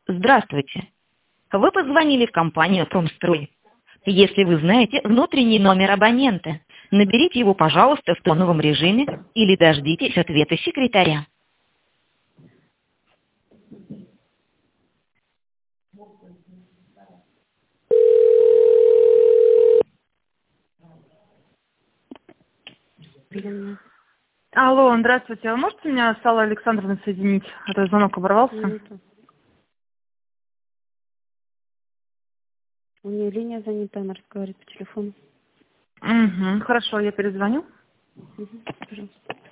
Здравствуйте. Вы позвонили в компанию «Промстрой». Если вы знаете внутренний номер абонента, наберите его, пожалуйста, в тоновом режиме или дождитесь ответа секретаря. Блин, Алло, здравствуйте. А можете меня с Аллой Александровной соединить? А то звонок оборвался. минуту. У нее линия занята, она разговаривает по телефону. Угу. Хорошо, я перезвоню. Пожалуйста.